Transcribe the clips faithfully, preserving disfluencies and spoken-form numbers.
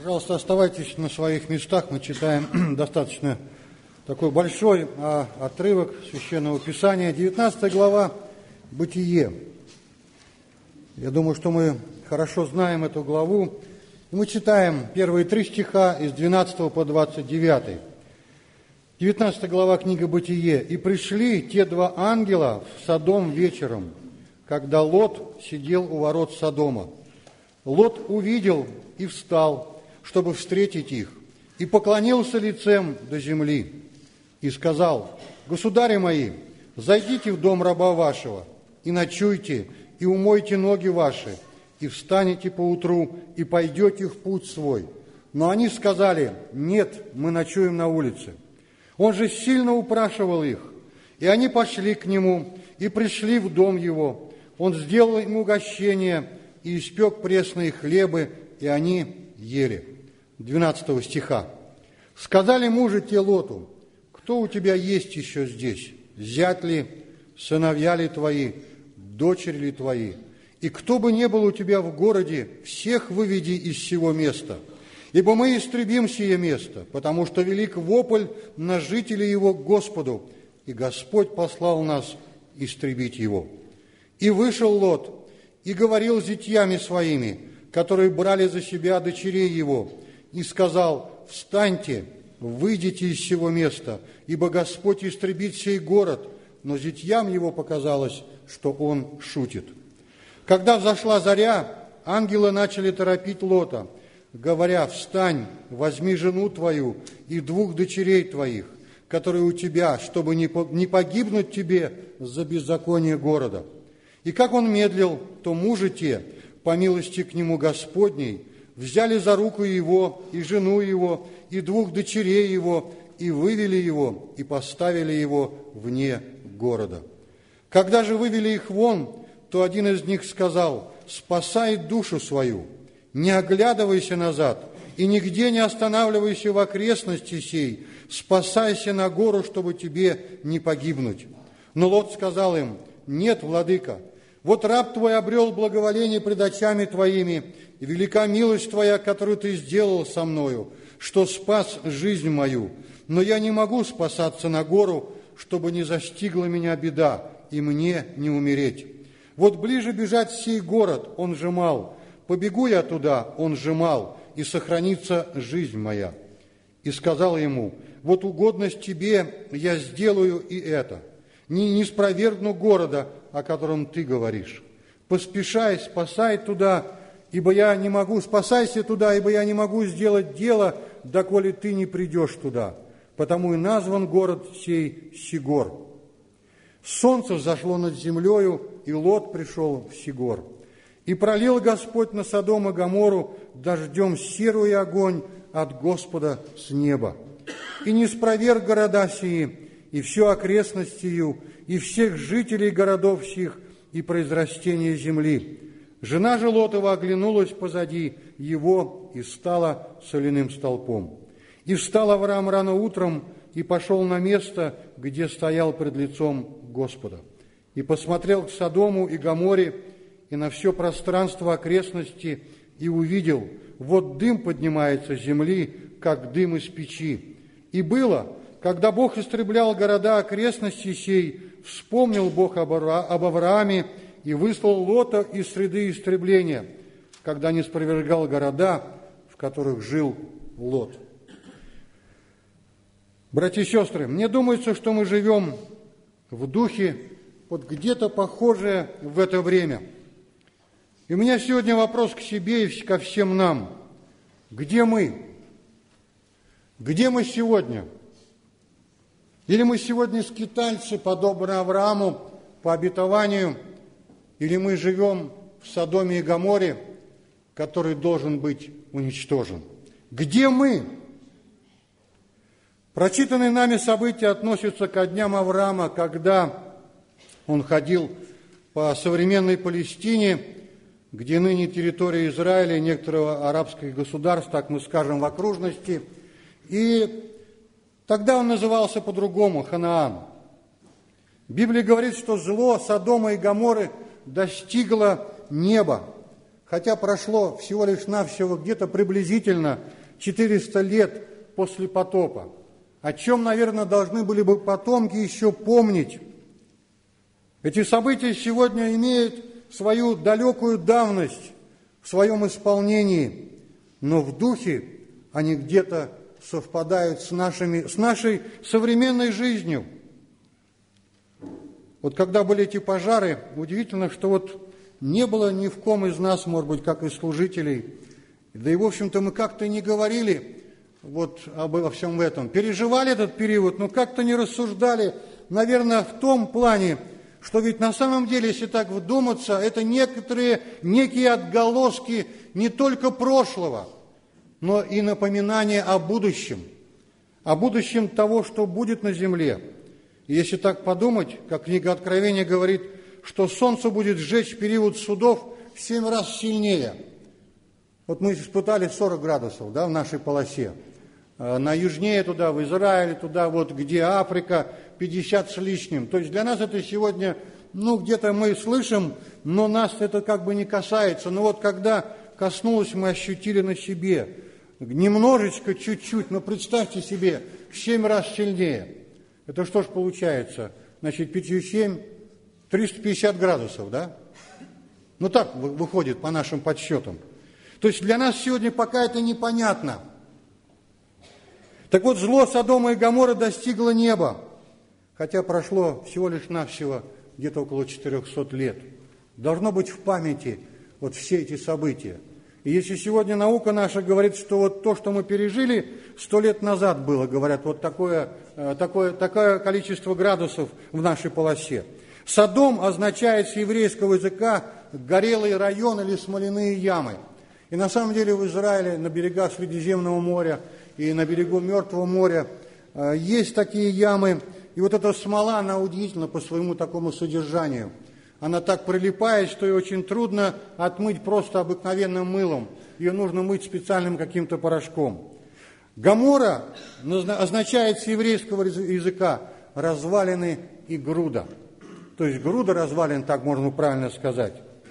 Пожалуйста, оставайтесь на своих местах. Мы читаем достаточно такой большой а, отрывок Священного Писания. девятнадцатая глава «Бытие». Я думаю, что мы хорошо знаем эту главу. И мы читаем первые три стиха из двенадцатого по двадцать девятый. девятнадцатая глава книга «Бытие». «И пришли те два ангела в Содом вечером, когда Лот сидел у ворот Содома. Лот увидел и встал, чтобы встретить их, и поклонился лицем до земли, и сказал: «Государи мои, зайдите в дом раба вашего, и ночуйте, и умойте ноги ваши, и встанете поутру, и пойдете в путь свой». Но они сказали: «Нет, мы ночуем на улице». Он же сильно упрашивал их, и они пошли к нему, и пришли в дом его. Он сделал им угощение, и испек пресные хлебы, и они ели. двенадцатого стиха. «Сказали мужи те Лоту: кто у тебя есть еще здесь? Зять ли, сыновья ли твои, дочери ли твои? И кто бы не был у тебя в городе, всех выведи из сего места. Ибо мы истребим сие место, потому что велик вопль на жителей его к Господу, и Господь послал нас истребить его. И вышел Лот, и говорил с зятьями своими, которые брали за себя дочерей его, и сказал: «Встаньте, выйдите из сего места, ибо Господь истребит сей город». Но зятьям его показалось, что он шутит. Когда взошла заря, ангелы начали торопить Лота, говоря: «Встань, возьми жену твою и двух дочерей твоих, которые у тебя, чтобы не погибнуть тебе за беззаконие города». И как он медлил, то мужи те, по милости к нему Господней, взяли за руку его, и жену его, и двух дочерей его, и вывели его, и поставили его вне города. Когда же вывели их вон, то один из них сказал: «Спасай душу свою, не оглядывайся назад, и нигде не останавливайся в окрестности сей, спасайся на гору, чтобы тебе не погибнуть». Но Лот сказал им: «Нет, владыка, вот раб твой обрел благоволение пред очами твоими, и велика милость твоя, которую ты сделал со мною, что спас жизнь мою. Но я не могу спасаться на гору, чтобы не застигла меня беда, и мне не умереть. Вот ближе бежать в сей город, он же мал, побегу я туда, он же мал, и сохранится жизнь моя». И сказал ему: «Вот угодность тебе я сделаю и это. Не, не спровергну города, о котором ты говоришь. Поспешай, спасай туда, ибо я не могу, спасайся туда, ибо я не могу сделать дело, доколе ты не придешь туда. Потому и назван город сей Сигор». Солнце взошло над землею, и Лот пришел в Сигор. И пролил Господь на Содом и Гоморру дождем серу и огонь от Господа с неба. И не спроверг города сии, и всю окрестность сию, и всех жителей городов сих, и произрастение земли. Жена же Лотова оглянулась позади его и стала соляным столпом. И встал Авраам рано утром и пошел на место, где стоял пред лицом Господа. И посмотрел к Содому и Гоморе и на все пространство окрестности, и увидел: вот дым поднимается с земли, как дым из печи. И было, когда Бог истреблял города окрестностей сей, вспомнил Бог об Аврааме и выслал Лота из среды истребления, когда не спровергал города, в которых жил Лот. Братья и сестры, мне думается, что мы живем в духе вот где-то похожее в это время. И у меня сегодня вопрос к себе и ко всем нам. Где мы? Где мы сегодня? Или мы сегодня скитальцы, подобно Аврааму, по обетованию, или мы живем в Содоме и Гоморе, который должен быть уничтожен? Где мы? Прочитанные нами события относятся ко дням Авраама, когда он ходил по современной Палестине, где ныне территория Израиля и некоторого арабских государств, так мы скажем, в окружности. И тогда он назывался по-другому Ханаан. Библия говорит, что зло Содома и Гоморры достигло неба. хотя прошло всего лишь навсего где-то приблизительно четыреста лет после потопа, о чем, наверное, должны были бы потомки еще помнить. Эти события сегодня имеют свою далекую давность в своем исполнении, но в духе они где-то совпадают с, нашими, с нашей современной жизнью. Вот когда были эти пожары, удивительно, что вот не было ни в ком из нас, может быть, как и служителей, да и, в общем-то, мы как-то не говорили вот обо всем этом. Переживали этот период, но как-то не рассуждали, наверное, в том плане, что ведь на самом деле, если так вдуматься, это некоторые, некие отголоски не только прошлого, но и напоминание о будущем, о будущем того, что будет на земле. И если так подумать, как книга Откровения говорит, что солнце будет сжечь в период судов в семь раз сильнее. Вот мы испытали сорок градусов, да, в нашей полосе. На южнее туда, в Израиле, туда вот, где Африка, пятьдесят с лишним. То есть для нас это сегодня, ну, где-то мы слышим, но нас это как бы не касается. Но вот когда коснулось, мы ощутили на себе. Немножечко, чуть-чуть, но представьте себе, в семь раз сильнее. Это что ж получается? Значит, пятью семь, триста пятьдесят градусов, да? Ну так выходит по нашим подсчетам. То есть для нас сегодня пока это непонятно. Так вот, зло Содома и Гоморры достигло неба, хотя прошло всего лишь навсего где-то около четырехсот лет. Должно быть в памяти вот все эти события. И если сегодня наука наша говорит, что вот то, что мы пережили, сто лет назад было, говорят, вот такое, такое, такое количество градусов в нашей полосе. Содом означает с еврейского языка горелый район или смоляные ямы. И на самом деле в Израиле на берегах Средиземного моря и на берегу Мертвого моря есть такие ямы. И вот эта смола, она удивительна по своему такому содержанию. Она так прилипает, что ее очень трудно отмыть просто обыкновенным мылом. Ее нужно мыть специальным каким-то порошком. Гоморра означает с еврейского языка развалины и груда. То есть груда развалин, так можно правильно сказать.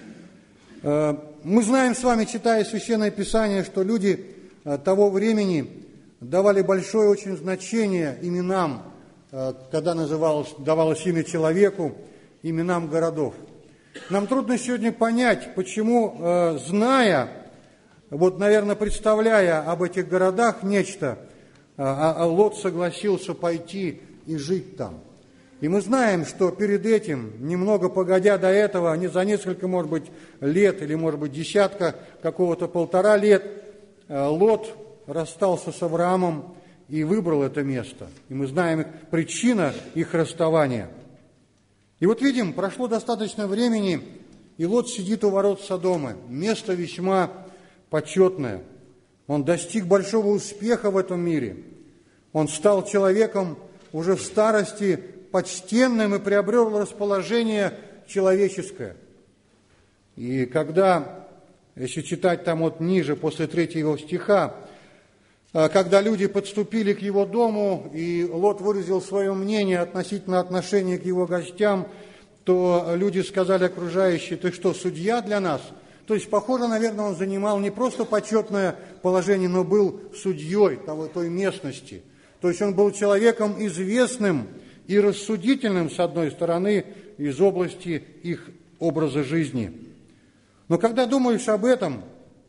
Мы знаем с вами, читая Священное Писание, что люди того времени давали большое очень значение именам, когда называлось, давалось имя человеку, именам городов. Нам трудно сегодня понять, почему, зная, вот, наверное, представляя об этих городах нечто, Лот согласился пойти и жить там. И мы знаем, что перед этим, немного погодя до этого, не за несколько, может быть, лет или, может быть, десятка, какого-то полтора лет, Лот расстался с Авраамом и выбрал это место. И мы знаем причину их расставания. И вот видим, прошло достаточно времени, и Лот сидит у ворот Содома. Место весьма почетное. Он достиг большого успеха в этом мире. Он стал человеком уже в старости почтенным и приобрел расположение человеческое. И когда, если читать там вот ниже, после третьего стиха, когда люди подступили к его дому, и Лот выразил свое мнение относительно отношения к его гостям, то люди сказали окружающие: ты что, судья для нас? То есть, похоже, наверное, он занимал не просто почетное положение, но был судьей того, той местности. То есть он был человеком известным и рассудительным, с одной стороны, из области их образа жизни. Но когда думаешь об этом,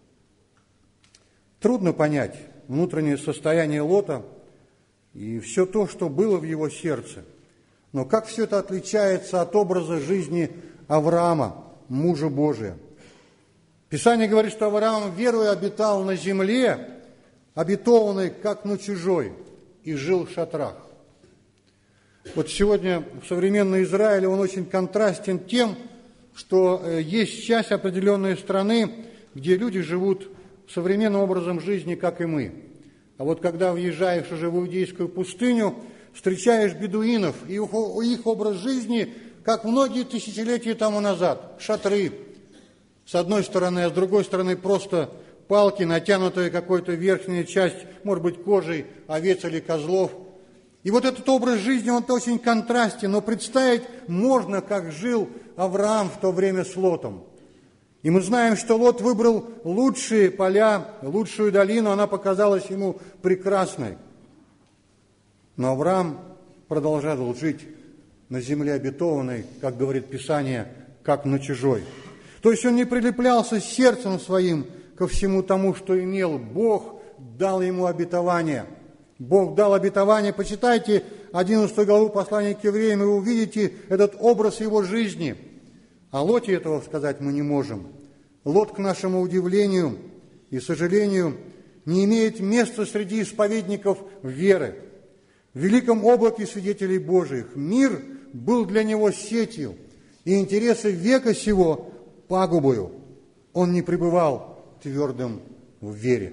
трудно понять внутреннее состояние Лота и все то, что было в его сердце. Но как все это отличается от образа жизни Авраама, мужа Божия? Писание говорит, что Авраам верою обитал на земле, обетованной как на чужой, и жил в шатрах. Вот сегодня в современном Израиле он очень контрастен тем, что есть часть определенной страны, где люди живут современным образом жизни, как и мы. А вот когда въезжаешь уже в Иудейскую пустыню, встречаешь бедуинов, и их образ жизни, как многие тысячелетия тому назад, шатры, с одной стороны, а с другой стороны просто палки, натянутые какой-то верхняя часть, может быть, кожей овец или козлов. И вот этот образ жизни, он очень контрастен, но представить можно, как жил Авраам в то время с Лотом. И мы знаем, что Лот выбрал лучшие поля, лучшую долину, она показалась ему прекрасной. Но Авраам продолжал жить на земле обетованной, как говорит Писание, как на чужой. То есть он не прилеплялся сердцем своим ко всему тому, что имел. Бог дал ему обетование. Бог дал обетование. Почитайте одиннадцатую главу послания к евреям, и вы увидите этот образ его жизни. О Лоте этого сказать мы не можем. Лот, к нашему удивлению и сожалению, не имеет места среди исповедников веры. В великом облаке свидетелей Божиих мир был для него сетью, и интересы века сего пагубою. Он не пребывал твердым в вере.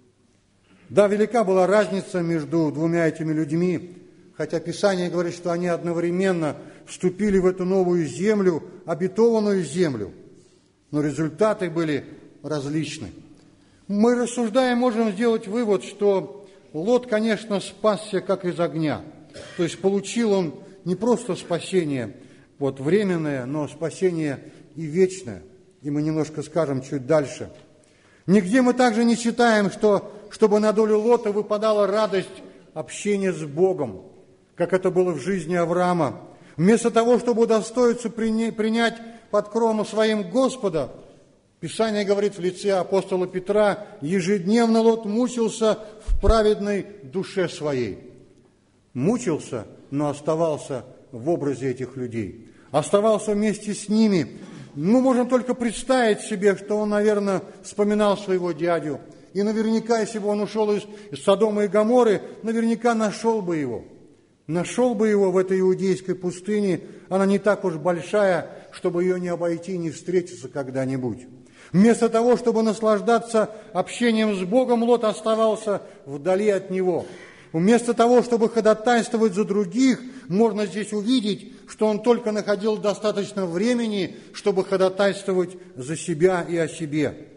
Да, велика была разница между двумя этими людьми, хотя Писание говорит, что они одновременно вступили в эту новую землю, обетованную землю, но результаты были различны. Мы, рассуждая, можем сделать вывод, что Лот, конечно, спасся как из огня, то есть получил он не просто спасение вот, временное, но спасение и вечное. И мы немножко скажем чуть дальше. Нигде мы также не читаем, что, чтобы на долю Лота выпадала радость общения с Богом, как это было в жизни Авраама. Вместо того, чтобы удостоиться принять под крону своим Господа, Писание говорит в лице апостола Петра, ежедневно Лот мучился в праведной душе своей. Мучился, но оставался в образе этих людей. Оставался вместе с ними. Мы можем только представить себе, что он, наверное, вспоминал своего дядю. И наверняка, если бы он ушел из, из Содома и Гоморры, наверняка нашел бы его. Нашел бы его в этой иудейской пустыне. Она не так уж большая, чтобы ее не обойти, не встретиться когда-нибудь. Вместо того, чтобы наслаждаться общением с Богом, Лот оставался вдали от него. Вместо того, чтобы ходатайствовать за других, можно здесь увидеть, что он только находил достаточно времени, чтобы ходатайствовать за себя и о себе.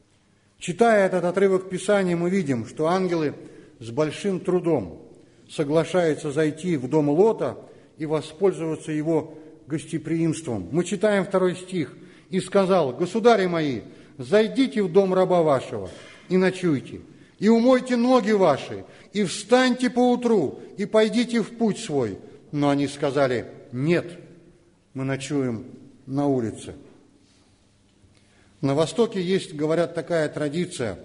Читая этот отрывок Писания, мы видим, что ангелы с большим трудом соглашаются зайти в дом Лота и воспользоваться его гостеприимством. Мы читаем второй стих. «И сказал: государи мои, зайдите в дом раба вашего и ночуйте, и умойте ноги ваши, и встаньте поутру, и пойдите в путь свой». Но они сказали: нет, мы ночуем на улице. На Востоке есть, говорят, такая традиция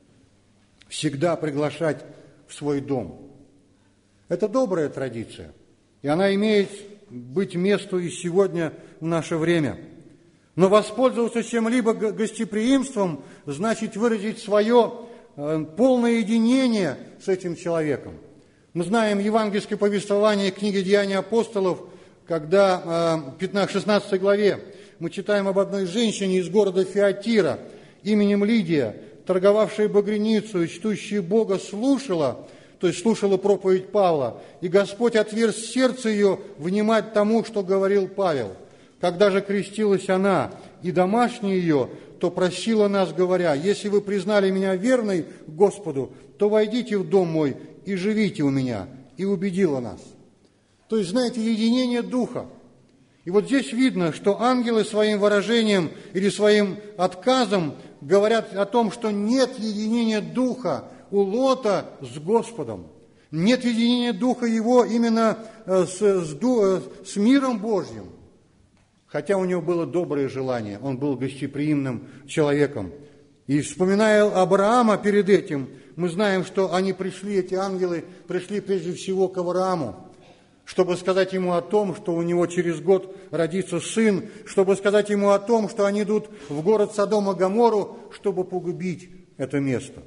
всегда приглашать в свой дом. Это добрая традиция, и она имеет быть месту и сегодня в наше время. Но воспользоваться чем-либо гостеприимством значит выразить свое полное единение с этим человеком. Мы знаем евангельское повествование книги «Деяния апостолов», когда в шестнадцатой главе мы читаем об одной женщине из города Фиатира именем Лидия, торговавшая багряницу и чтущая Бога, слушала, то есть слушала проповедь Павла, и Господь отверз сердце ее внимать тому, что говорил Павел. Когда же крестилась она и домашние ее, то просила нас, говоря: если вы признали меня верной Господу, то войдите в дом мой и живите у меня. И убедила нас. То есть, знаете, единение духа. И вот здесь видно, что ангелы своим выражением или своим отказом говорят о том, что нет единения духа у Лота с Господом. Нет единения духа его именно с, с, с миром Божьим. Хотя у него было доброе желание, он был гостеприимным человеком. И вспоминая Авраама перед этим, мы знаем, что они пришли, эти ангелы пришли прежде всего к Аврааму, чтобы сказать ему о том, что у него через год родится сын, чтобы сказать ему о том, что они идут в город Содом и Гоморру, чтобы погубить это место.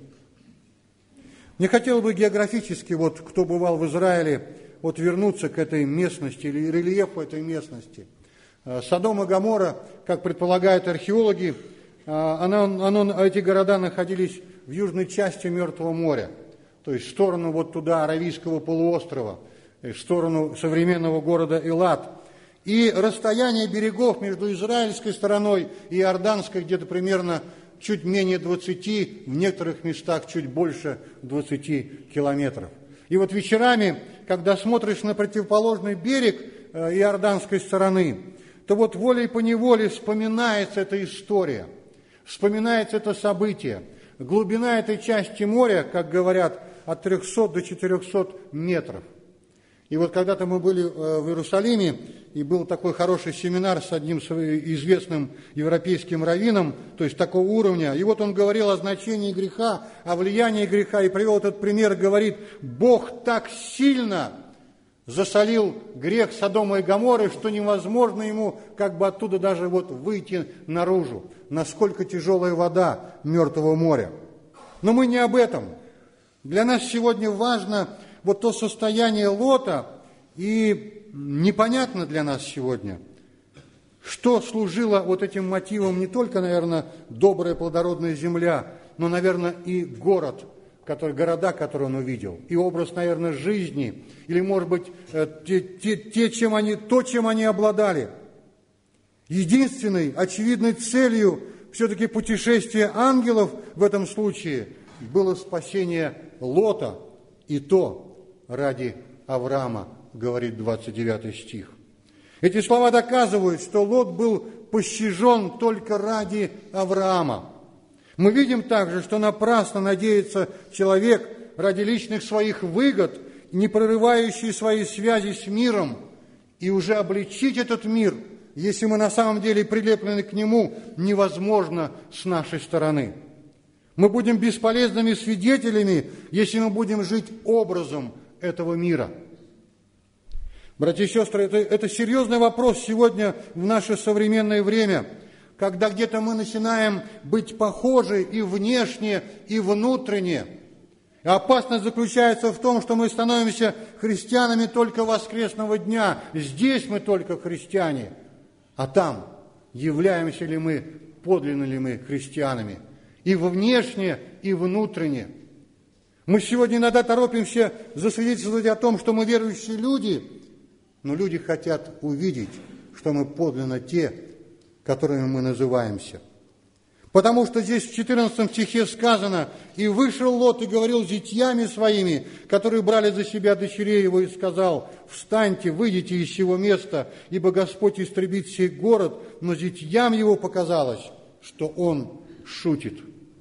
Мне хотелось бы географически, вот кто бывал в Израиле, вот вернуться к этой местности или рельефу этой местности. Содом и Гоморра, как предполагают археологи, оно, оно, эти города находились в южной части Мертвого моря, то есть в сторону вот туда Аравийского полуострова, в сторону современного города Элат. И расстояние берегов между израильской стороной и иорданской где-то примерно чуть менее двадцати, в некоторых местах чуть больше двадцати километров. И вот вечерами, когда смотришь на противоположный берег иорданской стороны, то вот волей-поневоле вспоминается эта история. вспоминается это событие. Глубина этой части моря, как говорят, от трехсот до четырехсот метров. И вот когда-то мы были в Иерусалиме, и был такой хороший семинар с одним известным европейским раввином, то есть такого уровня. И вот он говорил о значении греха, о влиянии греха, и привел этот пример, говорит: Бог так сильно засолил грех Содома и Гоморры, что невозможно ему как бы оттуда даже вот выйти наружу. Насколько тяжелая вода Мертвого моря. Но мы не об этом. Для нас сегодня важно вот то состояние Лота, и непонятно для нас сегодня, что служило вот этим мотивом не только, наверное, добрая плодородная земля, но, наверное, и город, который, города, которые он увидел, и образ, наверное, жизни, или, может быть, те, те, те, чем они, то, чем они обладали. Единственной, очевидной целью все-таки путешествия ангелов в этом случае было спасение Лота, и то ради Авраама, говорит двадцать девятый стих. Эти слова доказывают, что Лот был пощажен только ради Авраама. Мы видим также, что напрасно надеется человек ради личных своих выгод, не прерывающий свои связи с миром, и уже обличить этот мир, если мы на самом деле прилеплены к нему, невозможно с нашей стороны. Мы будем бесполезными свидетелями, если мы будем жить образом этого мира. Братья и сестры, это, это серьезный вопрос сегодня в наше современное время, когда где-то мы начинаем быть похожи и внешне, и внутренне. И опасность заключается в том, что мы становимся христианами только воскресного дня. Здесь мы только христиане, а там являемся ли мы, подлинно ли мы христианами. И внешне, и внутренне. Мы сегодня иногда торопимся засвидетельствовать о том, что мы верующие люди, но люди хотят увидеть, что мы подлинно те, которыми мы называемся. Потому что здесь в четырнадцатом стихе сказано: «И вышел Лот и говорил с зятьями своими, которые брали за себя дочерей его, и сказал: встаньте, выйдите из сего места, ибо Господь истребит сей город». Но зятьям его показалось, что он шутит.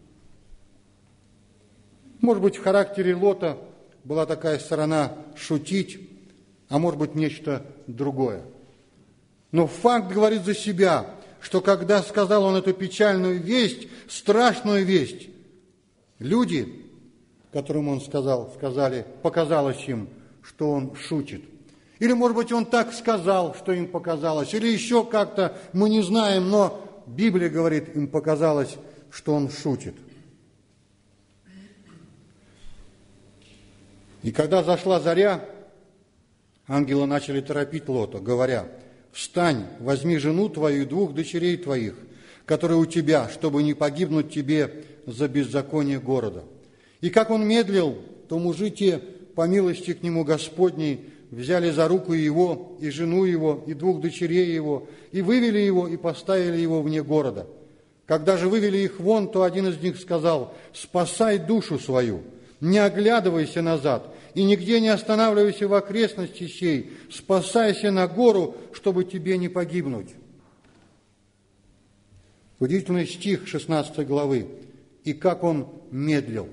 Может быть, в характере Лота была такая сторона шутить, а может быть, нечто другое. Но факт говорит за себя, что когда сказал он эту печальную весть, страшную весть, люди, которым он сказал, сказали, показалось им, что он шутит. Или, может быть, он так сказал, что им показалось, или еще как-то, мы не знаем, но Библия говорит, им показалось, что он шутит. И когда зашла заря, ангелы начали торопить Лота, говоря: «Встань, возьми жену твою и двух дочерей твоих, которые у тебя, чтобы не погибнуть тебе за беззаконие города». И как он медлил, то мужи те, по милости к нему Господней, взяли за руку его, и жену его, и двух дочерей его, и вывели его, и поставили его вне города. Когда же вывели их вон, то один из них сказал: «Спасай душу свою, не оглядывайся назад, и нигде не останавливайся в окрестности сей, спасайся на гору, чтобы тебе не погибнуть». Удивительный стих шестнадцатой главы. И как он медлил.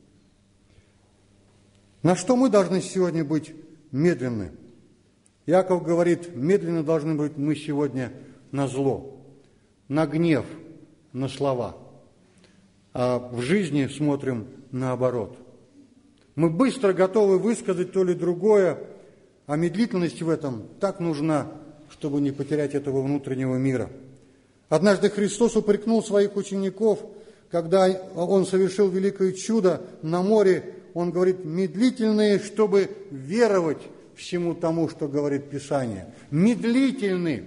На что мы должны сегодня быть медленны? Иаков говорит, медленно должны быть мы сегодня на зло, на гнев, на слова. А в жизни смотрим наоборот. Мы быстро готовы высказать то или другое, а медлительность в этом так нужна, чтобы не потерять этого внутреннего мира. Однажды Христос упрекнул своих учеников, когда Он совершил великое чудо на море. Он говорит, медлительные, чтобы веровать всему тому, что говорит Писание. Медлительны.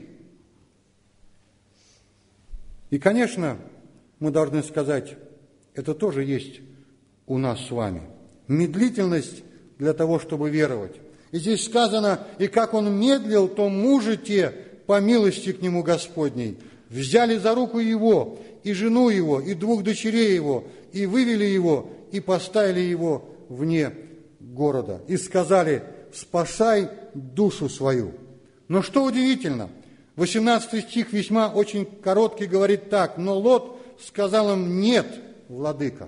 И, конечно, мы должны сказать, это тоже есть у нас с вами. Медлительность для того, чтобы веровать. И здесь сказано, и как он медлил, то мужи те, по милости к нему Господней, взяли за руку его, и жену его, и двух дочерей его, и вывели его, и поставили его вне города. И сказали, спасай душу свою. Но что удивительно, восемнадцатый стих весьма очень короткий, говорит так, но Лот сказал им: нет, владыка.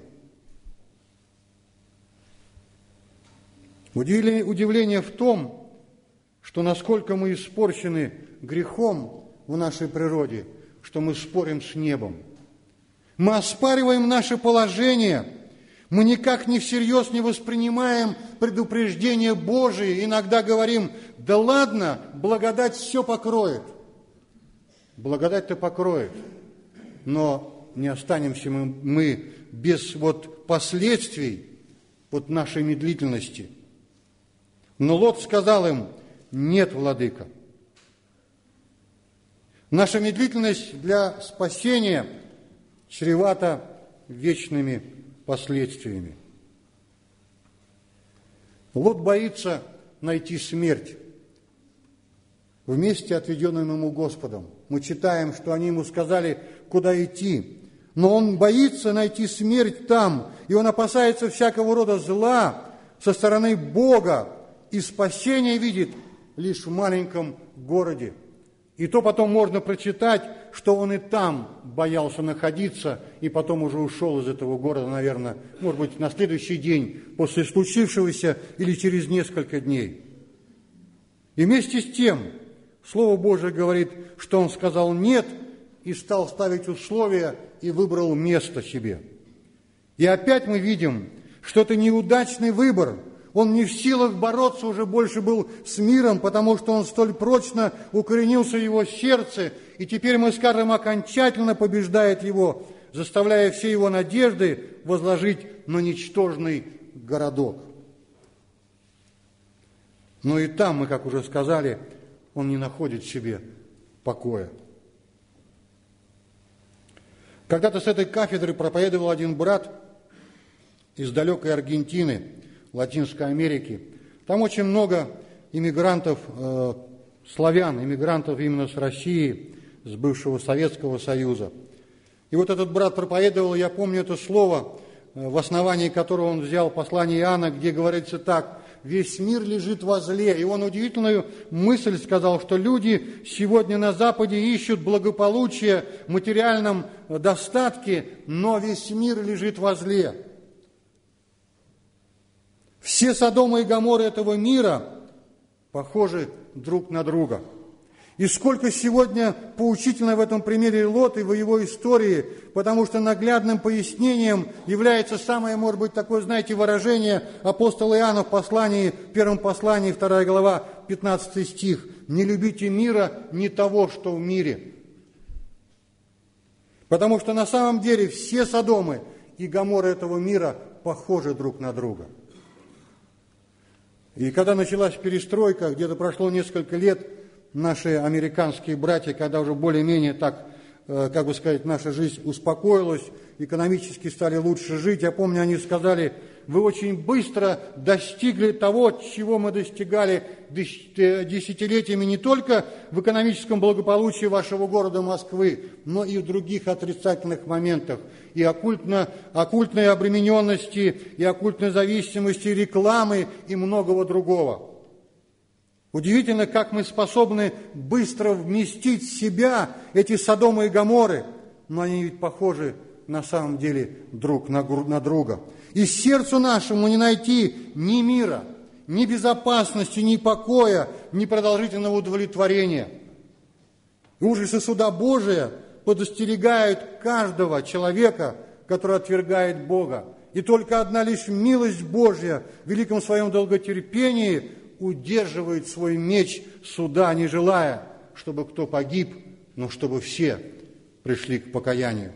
Удивление в том, что насколько мы испорчены грехом в нашей природе, что мы спорим с небом. Мы оспариваем наше положение, мы никак не всерьез не воспринимаем предупреждение Божие, иногда говорим: да ладно, благодать все покроет. Благодать-то покроет, но не останемся мы, мы без вот последствий вот нашей медлительности. Но Лот сказал им: нет, владыка. Наша медлительность для спасения чревата вечными последствиями. Лот боится найти смерть в месте, отведенном ему Господом. Мы читаем, что они ему сказали, куда идти. Но он боится найти смерть там, и он опасается всякого рода зла со стороны Бога, и спасение видит лишь в маленьком городе. И то потом можно прочитать, что он и там боялся находиться, и потом уже ушел из этого города, наверное, может быть, на следующий день после случившегося или через несколько дней. И вместе с тем Слово Божие говорит, что он сказал «нет» и стал ставить условия и выбрал место себе. И опять мы видим, что это неудачный выбор. Он не в силах бороться уже больше был с миром, потому что он столь прочно укоренился в его сердце, и теперь, мы скажем, окончательно побеждает его, заставляя все его надежды возложить на ничтожный городок. Но и там, мы, как уже сказали, он не находит себе покоя. Когда-то с этой кафедры проповедовал один брат из далекой Аргентины, Латинской Америки. Там очень много иммигрантов, э, славян, иммигрантов именно с России, с бывшего Советского Союза. И вот этот брат проповедовал, я помню это слово, э, в основании которого он взял послание Иоанна, где говорится так: «Весь мир лежит во зле». И он удивительную мысль сказал, что люди сегодня на Западе ищут благополучия в материальном достатке, но весь мир лежит во зле. Все Содомы и Гоморры этого мира похожи друг на друга. И сколько сегодня поучительно в этом примере Лот и в его истории, потому что наглядным пояснением является самое, может быть, такое, знаете, выражение апостола Иоанна в послании, в первом послании, вторая глава, пятнадцатый стих: «Не любите мира, не того, что в мире». Потому что на самом деле все Содомы и Гоморры этого мира похожи друг на друга. И когда началась перестройка, где-то прошло несколько лет, наши американские братья, когда уже более-менее так, как бы сказать, наша жизнь успокоилась, экономически стали лучше жить, я помню, они сказали: вы очень быстро достигли того, чего мы достигали десятилетиями не только в экономическом благополучии вашего города Москвы, но и в других отрицательных моментах, и оккультно, оккультной обремененности, и оккультной зависимости, и рекламы, и многого другого. Удивительно, как мы способны быстро вместить в себя эти Содомы и Гоморры, но они ведь похожи на самом деле друг на, на друга. И сердцу нашему не найти ни мира, ни безопасности, ни покоя, ни продолжительного удовлетворения. И ужасы суда Божия подостерегают каждого человека, который отвергает Бога. И только одна лишь милость Божья в великом своем долготерпении удерживает свой меч суда, не желая, чтобы кто погиб, но чтобы все пришли к покаянию.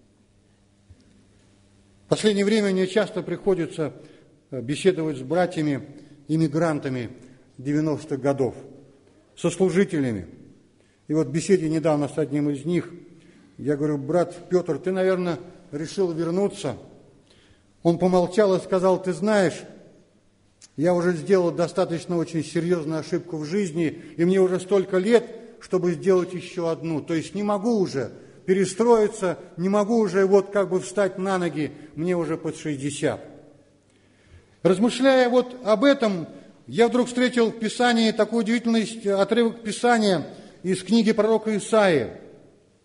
В последнее время мне часто приходится беседовать с братьями-иммигрантами девяностых годов, со служителями. И вот в беседе недавно с одним из них я говорю: брат Петр, ты, наверное, решил вернуться? Он помолчал и сказал: ты знаешь, я уже сделал достаточно очень серьезную ошибку в жизни, и мне уже столько лет, чтобы сделать еще одну. То есть не могу уже перестроиться, не могу уже вот как бы встать на ноги, мне уже под шестьдесят. Размышляя вот об этом, я вдруг встретил в Писании такой удивительный отрывок Писания из книги пророка Исаии.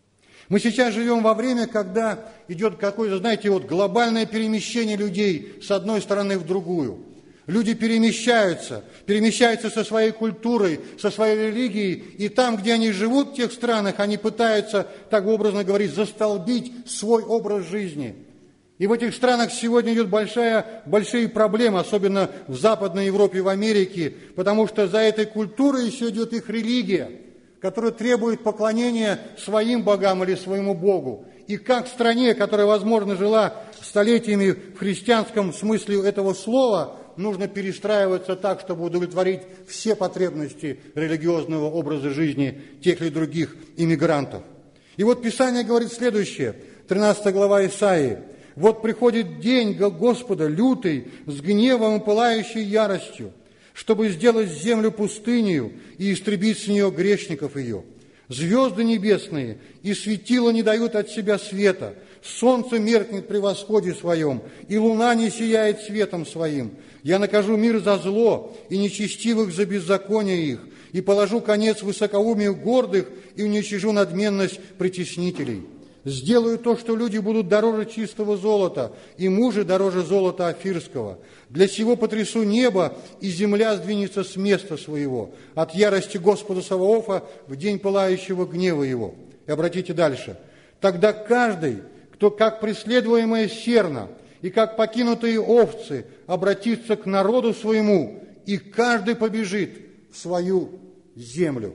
Мы сейчас живем во время, когда идет какое-то, знаете, вот глобальное перемещение людей с одной стороны в другую. Люди перемещаются, перемещаются со своей культурой, со своей религией, и там, где они живут, в тех странах, они пытаются, так образно говорить, застолбить свой образ жизни. И в этих странах сегодня идет большая, большие проблемы, особенно в Западной Европе и в Америке, потому что за этой культурой еще идет их религия, которая требует поклонения своим богам или своему Богу. И как в стране, которая, возможно, жила столетиями в христианском смысле этого слова, нужно перестраиваться так, чтобы удовлетворить все потребности религиозного образа жизни тех или других иммигрантов. И вот Писание говорит следующее, тринадцатая глава Исаии. «Вот приходит день Господа, лютый, с гневом и пылающей яростью, чтобы сделать землю пустынею и истребить с нее грешников ее. Звезды небесные и светила не дают от себя света, солнце меркнет при восходе своем, и луна не сияет светом своим. Я накажу мир за зло и нечестивых за беззаконие их, и положу конец высокоумию гордых и уничижу надменность притеснителей. Сделаю то, что люди будут дороже чистого золота, и мужи дороже золота афирского. Для сего потрясу небо, и земля сдвинется с места своего, от ярости Господа Саваофа в день пылающего гнева его». И обратите дальше. «Тогда каждый, кто как преследуемая серна и как покинутые овцы обратится к народу своему, и каждый побежит в свою землю».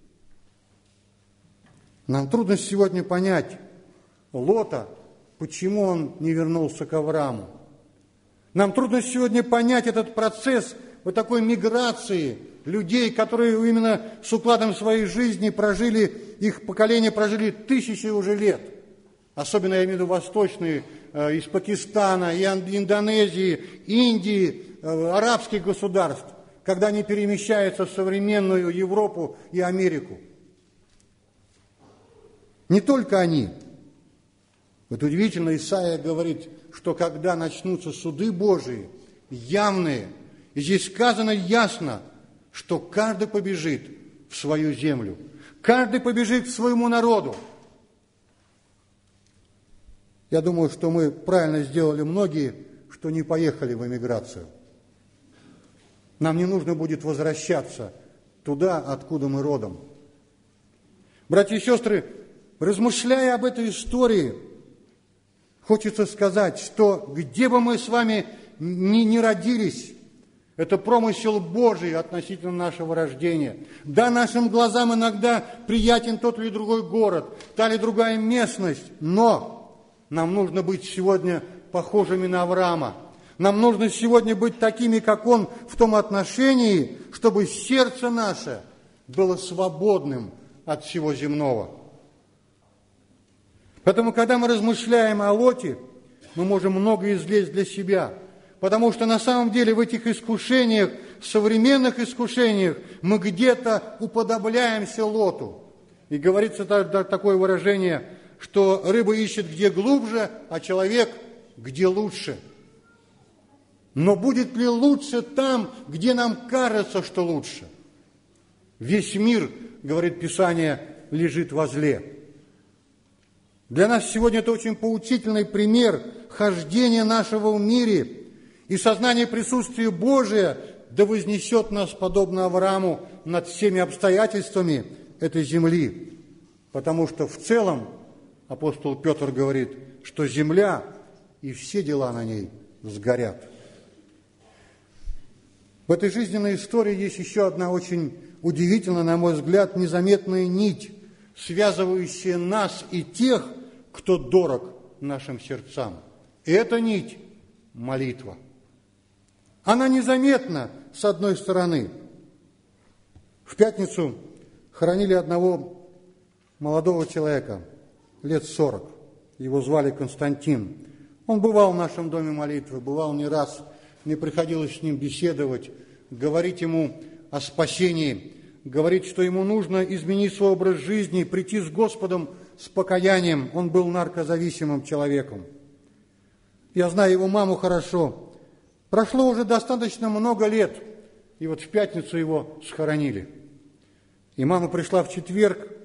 Нам трудно сегодня понять Лота, почему он не вернулся к Аврааму. Нам трудно сегодня понять этот процесс вот такой миграции людей, которые именно с укладом своей жизни прожили, их поколения прожили тысячи уже лет. Особенно, я имею в виду, восточные, э, из Пакистана, и Индонезии, Индии, э, арабских государств, когда они перемещаются в современную Европу и Америку. Не только они. Вот удивительно, Исаия говорит, что когда начнутся суды Божии, явные, и здесь сказано ясно, что каждый побежит в свою землю, каждый побежит к своему народу. Я думаю, что мы правильно сделали многие, что не поехали в эмиграцию. Нам не нужно будет возвращаться туда, откуда мы родом. Братья и сестры, размышляя об этой истории, хочется сказать, что где бы мы с вами ни, ни родились, это промысел Божий относительно нашего рождения. Да, нашим глазам иногда приятен тот или другой город, та или другая местность, но нам нужно быть сегодня похожими на Авраама. Нам нужно сегодня быть такими, как он, в том отношении, чтобы сердце наше было свободным от всего земного. Поэтому, когда мы размышляем о Лоте, мы можем много извлечь для себя. Потому что на самом деле в этих искушениях, современных искушениях, мы где-то уподобляемся Лоту. И говорится такое выражение, что рыба ищет где глубже, а человек где лучше. Но будет ли лучше там, где нам кажется, что лучше? Весь мир, говорит Писание, лежит возле. Для нас сегодня это очень поучительный пример хождения нашего в мире, и сознание присутствия Божия да вознесет нас, подобно Аврааму, над всеми обстоятельствами этой земли. Потому что в целом апостол Петр говорит, что земля и все дела на ней сгорят. В этой жизненной истории есть еще одна очень удивительная, на мой взгляд, незаметная нить, связывающая нас и тех, кто дорог нашим сердцам. И эта нить – молитва. Она незаметна, с одной стороны. В пятницу хоронили одного молодого человека, лет сорок. Его звали Константин. Он бывал в нашем доме молитвы, бывал не раз. Мне приходилось с ним беседовать, говорить ему о спасении, говорить, что ему нужно изменить свой образ жизни, прийти с Господом с покаянием. Он был наркозависимым человеком. Я знаю его маму хорошо. Прошло уже достаточно много лет, и вот в пятницу его схоронили. И мама пришла в четверг,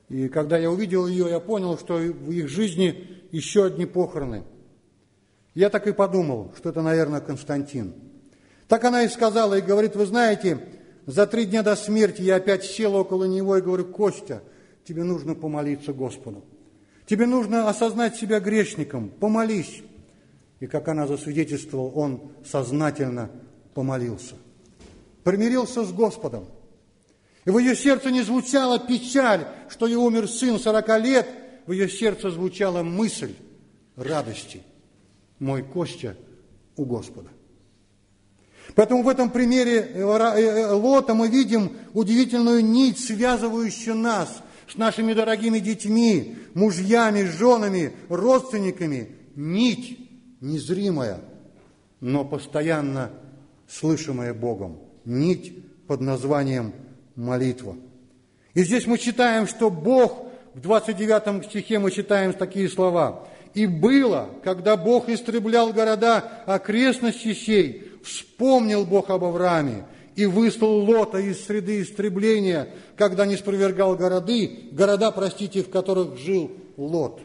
И когда я увидел ее, я понял, что в их жизни еще одни похороны. Я так и подумал, что это, наверное, Константин. Так она и сказала, и говорит: вы знаете, за три дня до смерти я опять села около него и говорю: Костя, тебе нужно помолиться Господу. Тебе нужно осознать себя грешником, помолись. И как она засвидетельствовала, он сознательно помолился. Примирился с Господом. И в ее сердце не звучала печаль, что ей умер сын сорока лет, в ее сердце звучала мысль радости. Мой Костя у Господа. Поэтому в этом примере Лота мы видим удивительную нить, связывающую нас с нашими дорогими детьми, мужьями, женами, родственниками. Нить незримая, но постоянно слышимая Богом. Нить под названием молитва. И здесь мы читаем, что Бог, в двадцать девятом стихе мы читаем такие слова: «И было, когда Бог истреблял города окрестности сей, вспомнил Бог об Аврааме и выслал Лота из среды истребления, когда не спровергал города, города, простите, в которых жил Лот».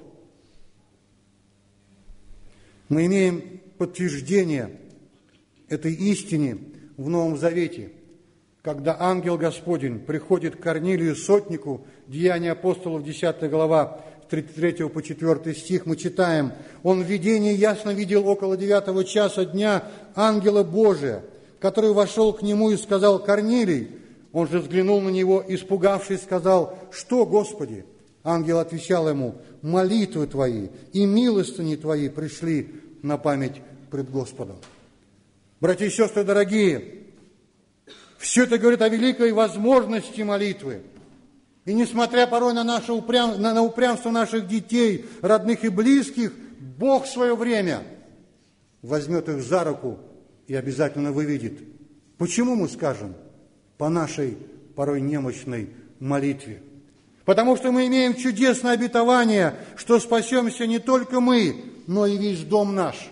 Мы имеем подтверждение этой истине в Новом Завете, когда ангел Господень приходит к Корнилию сотнику, Деяния апостолов, десятая глава, с тридцать третьего по четвёртый стих, мы читаем: «Он в видении ясно видел около девятого часа дня ангела Божия, который вошел к нему и сказал: Корнилий». Он же взглянул на него, испугавшись, сказал: «Что, Господи?» Ангел отвечал ему: «Молитвы твои и милостыни твои пришли на память пред Господом». Братья и сестры дорогие, все это говорит о великой возможности молитвы. И несмотря порой на, наше упрям, на, на упрямство наших детей, родных и близких, Бог в свое время возьмет их за руку и обязательно выведет. Почему мы скажем? По нашей порой немощной молитве. Потому что мы имеем чудесное обетование, что спасемся не только мы, но и весь дом наш.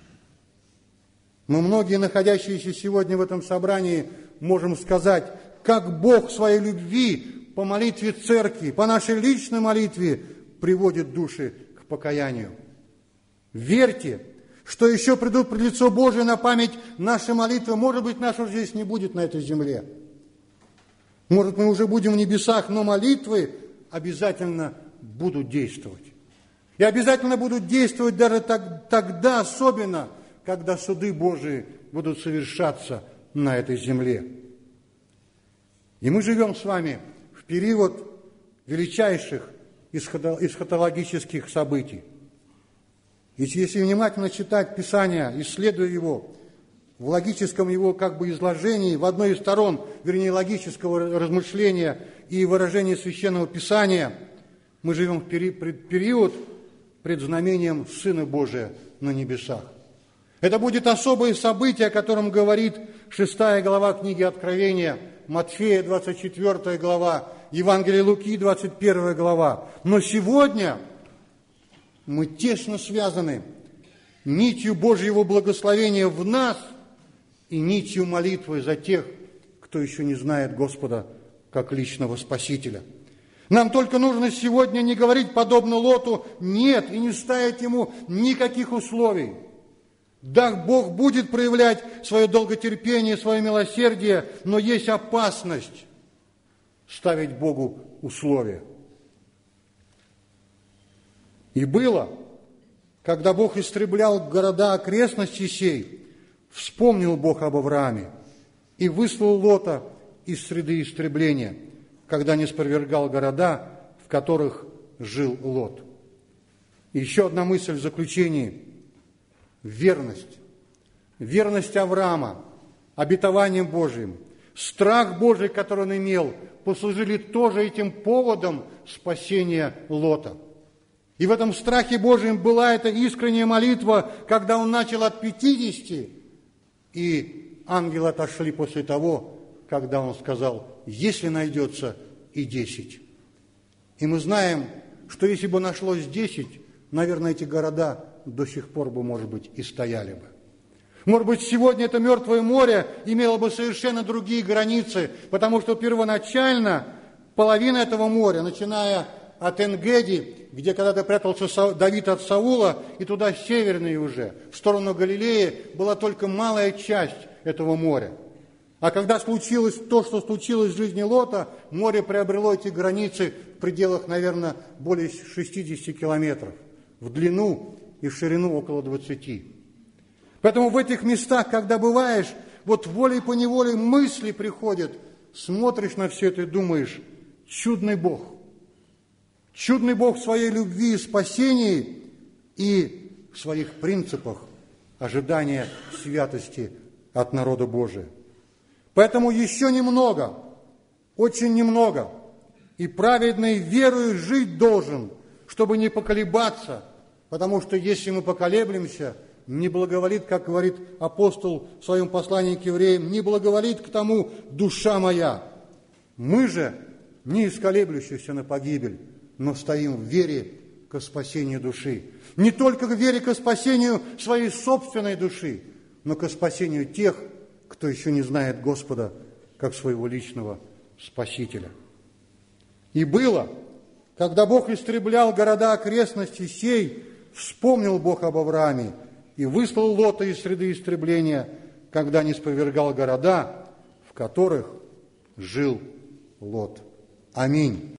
Мы, многие находящиеся сегодня в этом собрании, можем сказать, как Бог в своей любви по молитве церкви, по нашей личной молитве приводит души к покаянию. Верьте, что еще придут пред лицо Божие на память наши молитвы. Может быть, нас уже здесь не будет на этой земле. Может, мы уже будем в небесах, но молитвы обязательно будут действовать. И обязательно будут действовать даже тогда, особенно, когда суды Божии будут совершаться на этой земле. И мы живем с вами в период величайших эсхатологических событий. И если внимательно читать Писание, исследуя его, в логическом его как бы изложении, в одной из сторон, вернее, логического размышления и выражения Священного Писания, мы живем в период пред знамением Сына Божия на небесах. Это будет особое событие, о котором говорит шестая глава книги Откровения, Матфея, двадцать четвёртая глава, Евангелие Луки, двадцать первая глава. Но сегодня мы тесно связаны нитью Божьего благословения в нас и нитью молитвы за тех, кто еще не знает Господа как личного Спасителя. Нам только нужно сегодня не говорить подобно Лоту «нет» и не ставить ему никаких условий. Да, Бог будет проявлять свое долготерпение, свое милосердие, но есть опасность ставить Богу условия. И было, когда Бог истреблял города окрестностей сей, вспомнил Бог об Аврааме и выслал Лота из среды истребления, когда не спровергал города, в которых жил Лот. И еще одна мысль в заключении. Верность. Верность Авраама, обетованием Божиим, страх Божий, который он имел, послужили тоже этим поводом спасения Лота. И в этом страхе Божьем была эта искренняя молитва, когда он начал от пятидесяти, и ангелы отошли после того, когда он сказал: если найдется и десять. И мы знаем, что если бы нашлось десять, наверное, эти города до сих пор бы, может быть, и стояли бы. Может быть, сегодня это Мертвое море имело бы совершенно другие границы, потому что первоначально половина этого моря, начиная от Эн-Геди, где когда-то прятался Давид от Саула, и туда севернее уже, в сторону Галилеи, была только малая часть этого моря. А когда случилось то, что случилось в жизни Лота, море приобрело эти границы в пределах, наверное, более шестидесяти километров, в длину и в ширину около двадцати. Поэтому в этих местах, когда бываешь, вот волей-поневолей мысли приходят, смотришь на все это и думаешь: чудный Бог, чудный Бог в своей любви и спасении и в своих принципах ожидания святости от народа Божия. Поэтому еще немного, очень немного, и праведный верою жить должен, чтобы не поколебаться, потому что если мы поколеблемся, не благоволит, как говорит апостол в своем послании к евреям, не благоволит к тому душа моя. Мы же не исколеблющиеся на погибель, но стоим в вере ко спасению души. Не только в вере ко спасению своей собственной души, но ко спасению тех, кто еще не знает Господа как своего личного Спасителя. И было, когда Бог истреблял города окрестностей сей, вспомнил Бог об Аврааме и выслал Лота из среды истребления, когда не спровергал города, в которых жил Лот. Аминь.